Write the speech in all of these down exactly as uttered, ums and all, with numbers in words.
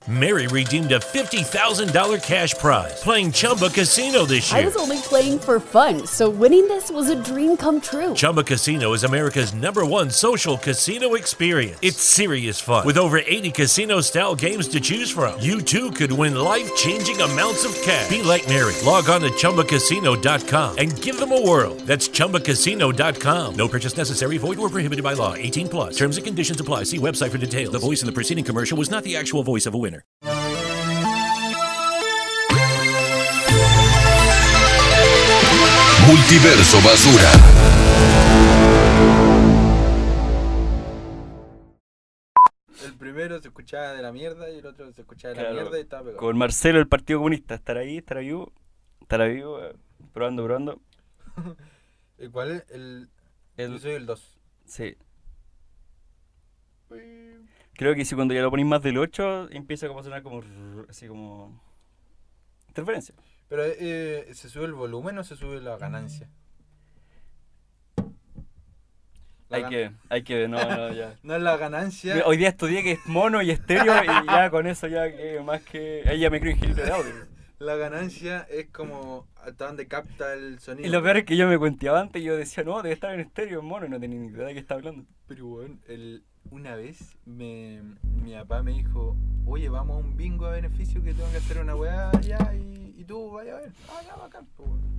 Mary redeemed a fifty thousand dollars cash prize playing Chumba Casino this year. I was only playing for fun, so winning this was a dream come true. Chumba Casino is America's number one social casino experience. It's serious fun. With over eighty casino-style games to choose from, you too could win life-changing amounts of cash. Be like Mary. Log on to Chumba Casino dot com and give them a whirl. That's Chumba Casino dot com. No purchase necessary. Void or prohibited by law. eighteen plus. Terms and conditions apply. See website for details. The voice in the preceding commercial was not the actual voice of a winner. Multiverso Basura. El primero se escuchaba de la mierda y el otro se escuchaba de la Claro, mierda y estaba pegado. con Marcelo, el Partido Comunista. Estar ahí, estar vivo, estar vivo, eh, probando, probando. ¿Y cuál es? El... El- Yo soy el dos. Sí. Creo que si cuando ya lo ponéis más del ocho, empieza como a sonar como rrr, así como interferencia. Pero, eh, ¿se sube el volumen o se sube la ganancia? La Hay gan- que, hay que, no, no, ya. No es la ganancia. Mira, hoy día estudié que es mono y estéreo y ya con eso ya que más que... Ahí ya me creo ingeniero de audio. La ganancia es como hasta donde capta el sonido. Y lo peor es que yo me cuenteaba antes y yo decía, no, debe estar en estéreo, en mono, y no tenía ni idea de qué estaba hablando. Pero bueno, el, una vez me, mi papá me dijo, oye, vamos a un bingo a beneficio que tengo que hacer una weá allá y, y tú vaya a ver. Ah, ya, bacán. Pues, bueno.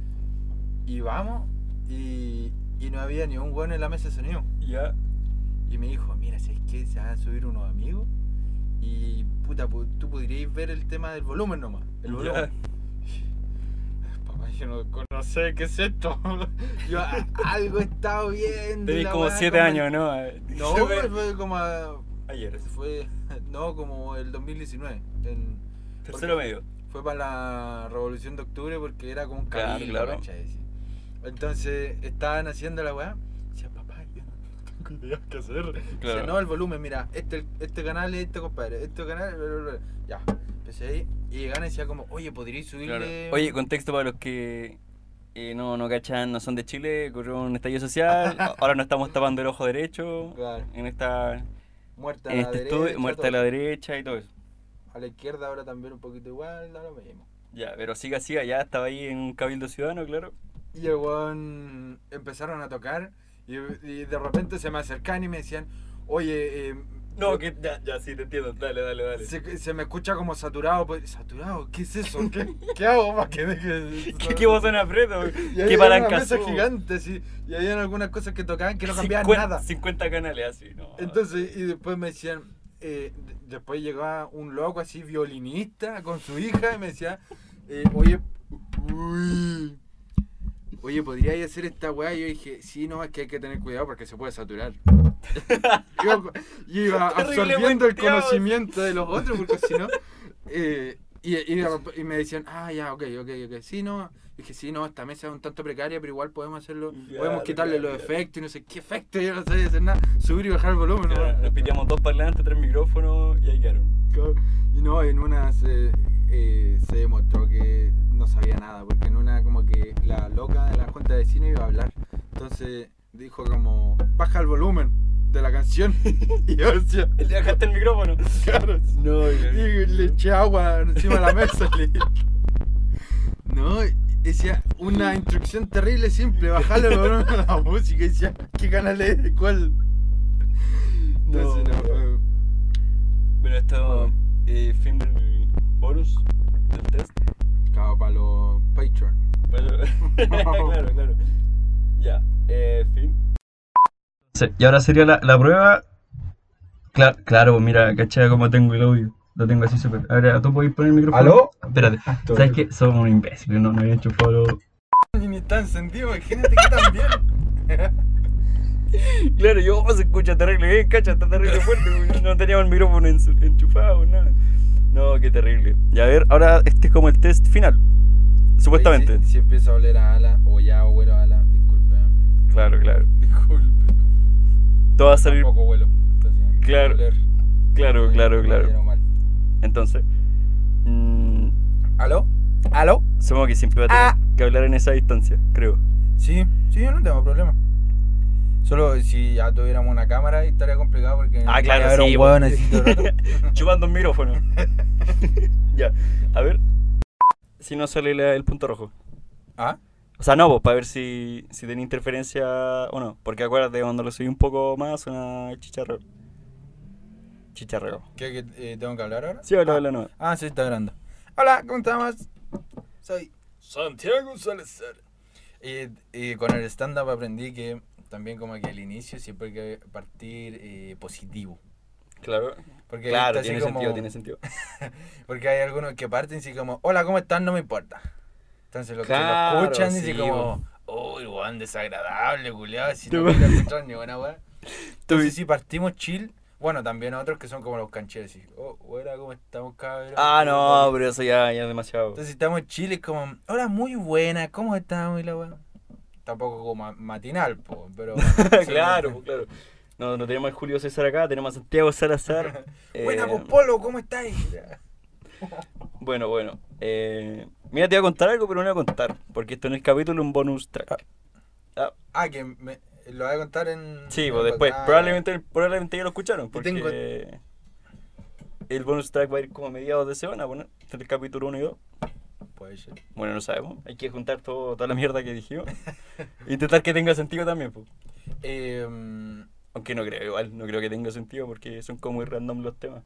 Y vamos y, y no había ni un weón en la mesa de sonido. Ya. Y me dijo, mira, ¿sabes qué? Se van a subir unos amigos y puta, pu- tú podrías ver el tema del volumen nomás. El Ya. volumen. Papá, yo no, no sé qué es esto. Yo a- algo he estado viendo. y Tenéis la como weá siete como- años, ¿no? No, fue como a- Ayer. fue no como el dos mil diecinueve. En, Tercero porque medio. Fue para la Revolución de Octubre porque era como un Claro, cabildo, claro. ¿cachai? Sí. Entonces estaban haciendo la weá. Decía, papá, yo no tengo idea qué hacer. Decía, Claro. no, el volumen, mira, este, este canal es este compadre, este canal, bla, bla, bla. Ya. Empecé ahí y llegaban y decía como, oye, ¿podríais subirle? Claro. Oye, contexto para los que eh, no, no cachan, no son de Chile, ocurrió un estallido social, ahora nos estamos tapando el ojo derecho, Claro. en esta Muerta a en la este derecha. estudio, muerta todo. a la derecha y todo eso. A la izquierda ahora también un poquito igual, da lo mismo. Ya, pero siga, siga, ya estaba ahí en un cabildo ciudadano, claro. Y el weón empezaron a tocar y, y de repente se me acercaban y me decían, oye, eh, No, que ya, ya, sí, te entiendo, dale, dale, dale. se, se me escucha como saturado. Pues, ¿saturado? ¿Qué es eso? ¿Qué, qué hago para que deje? ¿Qué, qué botón aprieto? Y ahí ¿Qué había palanca una mesa subo? gigante, sí, y habían algunas cosas que tocaban que no cambiaban cincuenta, nada. cincuenta canales así, ¿no? Entonces, y después me decían, eh, d- después llegaba un loco así, violinista, con su hija, y me decía, eh, oye, uy, oye, ¿podríais hacer esta weá? Y yo dije, sí, no, es que hay que tener cuidado porque se puede saturar. Iba, yo iba Terrible absorbiendo el volteado. conocimiento de los otros, porque si no, eh, y, y, y me decían, ah, ya, ok, ok, ok, sí, no. Dije, sí, no, esta mesa es un tanto precaria, pero igual podemos hacerlo, Ya, podemos quitarle claro, los claro. efectos y no sé qué efectos, yo no sabía hacer nada, subir y bajar el volumen. ¿no? Ya, nos piteamos dos parlantes, tres micrófonos y ahí quedaron. Y no, en una se, eh, se demostró que no sabía nada, porque en una como que la loca de la junta de vecinos iba a hablar. Entonces dijo como, baja el volumen de la canción. Y yo decía, ¿Le dejaste el micrófono? claro. No, Y le eché agua encima de la mesa. le- No, y decía una instrucción terrible, simple, bajarle el volumen a la música. Y decía, ¿qué canal es? ¿Cuál? Entonces, no, fue- Bueno, esto eh, fin del bonus del test. Claro, para los Patreon. Pero- claro, claro. Ya, eh, fin. Y ahora sería la, la prueba. Claro, claro, mira, cachai como tengo el audio. Lo tengo así súper. Ahora, ¿tú podés poner el micrófono? ¿Aló? Espérate. ¿Sabes qué? Somos un imbécil, no, no había enchufado los... Ni está encendido, imagínate que también. Claro, yo oh, se escucha terrible bien, cacha, está terrible fuerte, porque no teníamos el micrófono en- enchufado, nada. No, qué terrible. Y a ver, ahora este es como el test final, supuestamente. Si, si empieza a oler a ala, o ya huelo a ala, disculpe. ¿eh? Claro, claro. Disculpe. Todo va a salir... Tampoco huelo. Entonces, Claro, oler. claro, claro, Me claro. lleno mal. Entonces, mm, ¿Aló? ¿Aló? supongo que siempre va a tener Ah. que hablar en esa distancia, creo. Sí, sí, yo no tengo problema. Solo si ya tuviéramos una cámara estaría complicado porque Ah, claro, era sí, un po. hueón así todo el rato. Chupando un micrófono. Ya, a ver. Si no sale la- el punto rojo. ¿Ah? O sea, no, pues para ver si, si tiene interferencia o no. Porque acuérdate, cuando lo subí un poco más, suena chicharreo. Chicharreo. ¿Qué, qué, eh, tengo que hablar ahora? Sí, habla, ah. habla, no. Ah, sí, está grabando. Hola, ¿cómo estamos? Soy Santiago Salazar. Y, y con el stand-up aprendí que también como que al inicio siempre hay que partir eh, positivo. Claro. Porque Claro, está así tiene como- sentido, tiene sentido. Porque hay algunos que parten así como, hola, ¿cómo están? No me importa. Entonces los Claro, que lo escuchan dicen sí, como, uy, weón, desagradable, culiado, si Tú- no quiero escuchar ni buena weá. Tú- Entonces si partimos chill, bueno, también otros que son como los cancheros, así, oh, hola, ¿cómo estamos, cabrón? Ah, no, pero eso ya, ya es demasiado. Entonces si estamos chill es como, hola, muy buena, ¿cómo estamos? Y la weá. Tampoco como ma- matinal, po, pero... Claro, pues, claro. No, no tenemos a Julio César acá, tenemos a Santiago Salazar. Buena, Eh, pues, Polo, ¿cómo estáis? Bueno, bueno. Eh, mira, te iba a contar algo, pero no lo voy a contar. Porque esto en el capítulo es un bonus track. Ah, Ah, que me, lo voy a contar en... sí, en pues el después. podcast. Probablemente, probablemente ya lo escucharon. Porque tengo- el bonus track va a ir como a mediados de semana, bueno, entre el capítulo uno y dos. Puede ser. Bueno, no sabemos. Hay que juntar todo, toda la mierda que dijimos. Intentar que tenga sentido también, pues. Eh, Aunque no creo, igual. No creo que tenga sentido porque son como muy random los temas.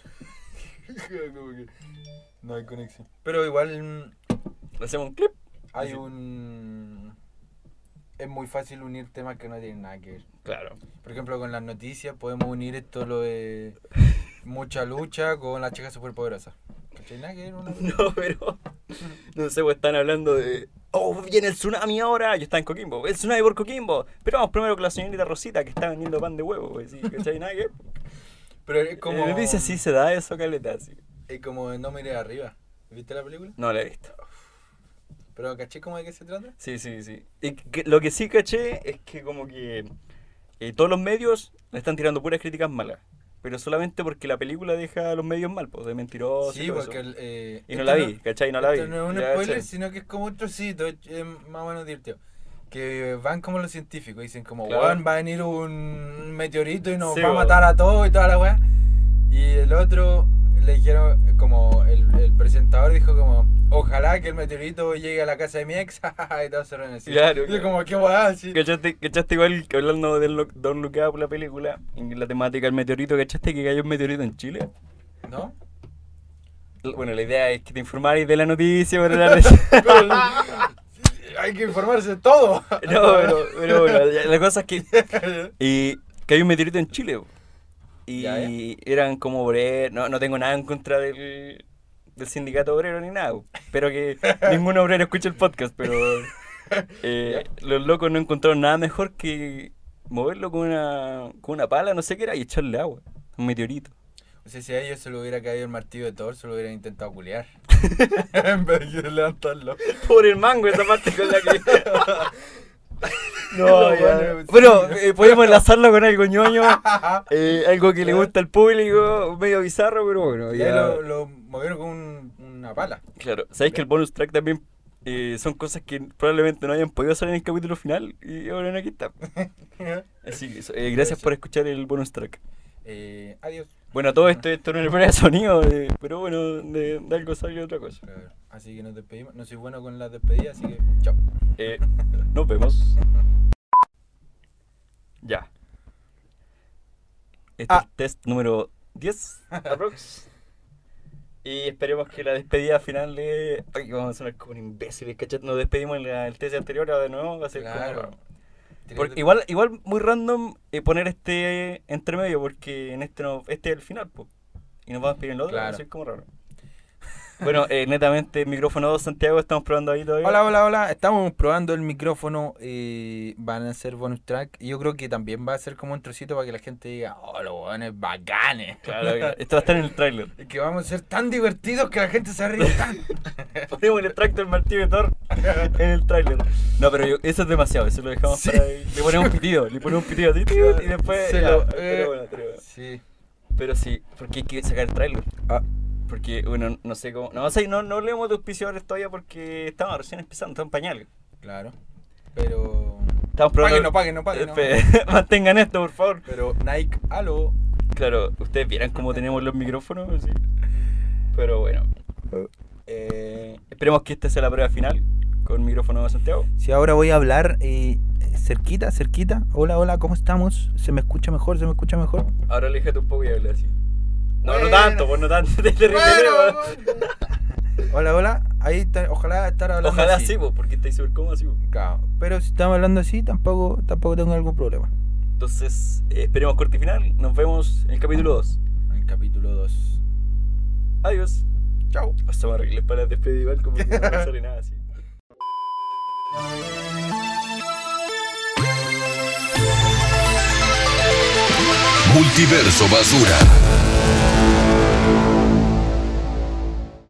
como que no hay conexión. Pero igual mm, Hacemos un clip. hay Sí. un... Es muy fácil unir temas que no tienen nada que ver. Claro. Por ejemplo, con las noticias podemos unir esto lo de mucha lucha con la chica superpoderosa. ¿Cachai? Nada que ver una cosa. No, pero. No sé, pues están hablando de. Oh, viene el tsunami ahora. Yo estaba en Coquimbo. El tsunami por Coquimbo. Pero vamos primero con la señorita Rosita que está vendiendo pan de huevo. Pues, sí, ¿cachai? Nada que. Pero es como... Como. Dice sí se da eso, caleta. Así. Es como No mires arriba. ¿Viste la película? No la he visto. ¿Pero caché cómo de qué se trata? Sí, sí, sí. Y que- lo que sí caché es que, como que. eh, todos los medios le están tirando puras críticas malas. Pero solamente porque la película deja a los medios mal, pues, de mentirosos. Sí, y todo porque... eso. el, eh, Y no esto la vi, ¿cachai? No la vi. Esto no es un Ya, spoiler, ¿cachai? sino que es como un trocito, es es más o menos divertido. Que van como los científicos, dicen como, Claro. weón, va a venir un meteorito y nos Sí, va a weón. matar a todos y toda la weá. Y el otro le dijeron, como el, el presentador dijo como, ojalá que el meteorito llegue a la casa de mi ex, y todos se ríen así. Claro, Y yo claro. como, qué weá, así. ¿Cachaste, ¿Cachaste igual que hablando de Look- Don't Look Up, la película? En la temática del meteorito, ¿cachaste que cayó un meteorito en Chile? ¿No? Bueno, la idea es que te informarais de la noticia, pero la Pero hay que informarse de todo. No, pero, pero bueno, la, la cosa es que y cayó un meteorito en Chile. po. Y Ya, eran como obreros, no, no tengo nada en contra del, del sindicato obrero ni nada. po. Espero que ningún obrero escuche el podcast, pero eh, los locos no encontraron nada mejor que moverlo con una, con una pala, no sé qué era, y echarle agua. Un meteorito. O sea, si a ellos se le hubiera caído el martillo de Thor, se lo hubieran intentado culiar. En vez de levantarlo. Por el mango, esa parte con la que. No, No, ya. ya. Bueno, eh, podemos enlazarlo con algo ñoño, eh, algo que le gusta al público, medio bizarro, pero bueno. Y Ya. ahí lo, lo movieron con un- una pala. Claro, sabéis que el bonus track también eh, son cosas que probablemente no hayan podido salir en el capítulo final y ahora aquí está. Así que eso, eh, gracias por escuchar el bonus track. Eh, adiós. Bueno, todo esto, esto no es prueba de sonido, eh, pero bueno, de, de algo salió otra cosa. Eh, Así que nos despedimos. No soy bueno con las despedidas, así que chao. Eh, nos vemos. Ya. Este Ah. es el test número diez, aprox. Y esperemos que la despedida final de... Ay, vamos a sonar como un imbécil, ¿cachai? Nos despedimos en la- el test anterior, ahora de nuevo va a ser Claro. como... Porque igual, igual muy random eh, poner este entre medio, porque en este no, este es el final, po. Y nos vamos a despedir en el otro, va a Claro. ser como raro. Bueno, eh, netamente, micrófono dos, Santiago, estamos probando ahí todavía. Hola, hola, hola. Estamos probando el micrófono. eh, van a ser bonus track. Y yo creo que también va a ser como un trocito para que la gente diga, oh, los buenos bacanes. Claro, claro. Esto va a estar en el tráiler. Y que vamos a ser tan divertidos que la gente se ríe tanto. Ponemos el extracto del martillo de Thor en el tráiler. No, pero yo- eso es demasiado, eso lo dejamos Sí. para ahí. Le ponemos un pitido, le ponemos un pitido así, y después... Se ya, lo- pero eh, bueno, pero bueno. Sí. Pero sí, porque hay que sacar el tráiler. Ah. Porque, bueno, no sé cómo... No, o sea, no, no hablemos de auspiciadores todavía porque estamos recién empezando, estamos en pañales. Claro. Pero Estamos probando. no paguen, no paguen. No. Espe- Mantengan esto, por favor. Pero Nike, aló. Claro, ustedes vieran cómo tenemos los micrófonos, sí. Pero bueno. Eh, esperemos que esta sea la prueba final con micrófono de Santiago. Si ahora voy a hablar eh, cerquita, cerquita. Hola, hola, ¿cómo estamos? ¿Se me escucha mejor? ¿Se me escucha mejor? Ahora aléjate un poco y habla así. No, Bueno. no tanto, pues no tanto. Te terrible, Bueno, Hola, hola. Ahí está, ojalá estar hablando Ojalá así. sí, pues, porque estáis súper cómodo así, pues. Claro, pero si estamos hablando así, tampoco, tampoco tengo algún problema. Entonces, eh, esperemos corte final. Nos vemos en el capítulo dos. En el capítulo dos. Adiós. Chao. Hasta me arreglé para despedir igual, como que no me sale nada así. Multiverso Basura.